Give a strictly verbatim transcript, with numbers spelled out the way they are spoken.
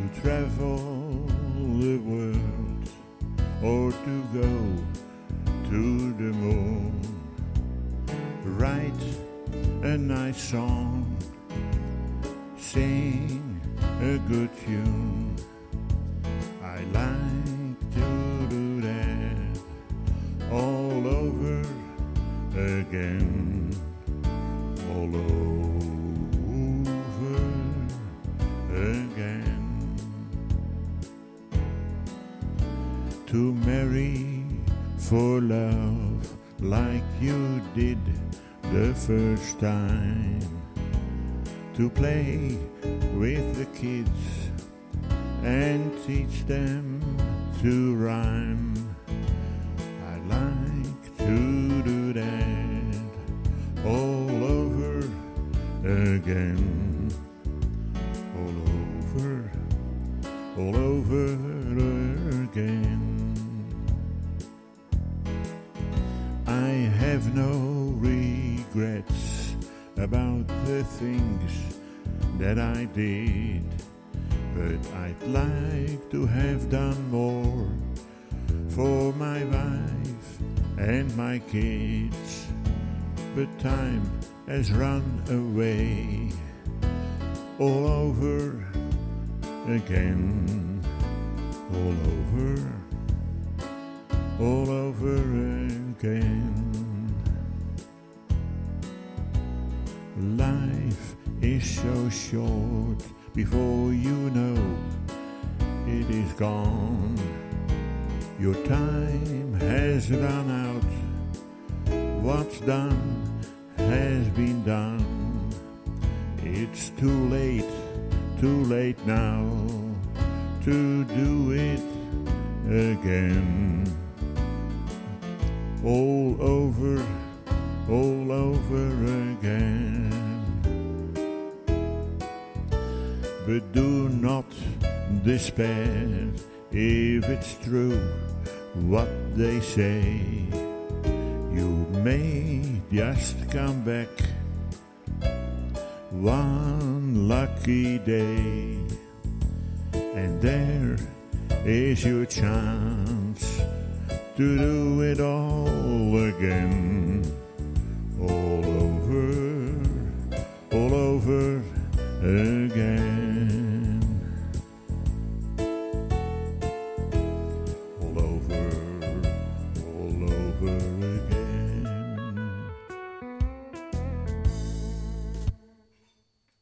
to travel the world or to go to the moon. Write a nice song, sing a good tune. I like to do that all over again, all over again. To marry for love like you did the first time, to play with the kids and teach them to rhyme. I like to do that all over again, all over, all over again. I have no regrets about the things that I did, but I'd like to have done more for my wife and my kids. But time has run away all over again, all over, all over again. Life is so short, before you know it is gone. Your time has run out, what's done has been done. It's too late, too late now to do it again. All over, all over again. But do not despair if it's true what they say. You may just come back one lucky day, and there is your chance to do it all again, all over, all over again.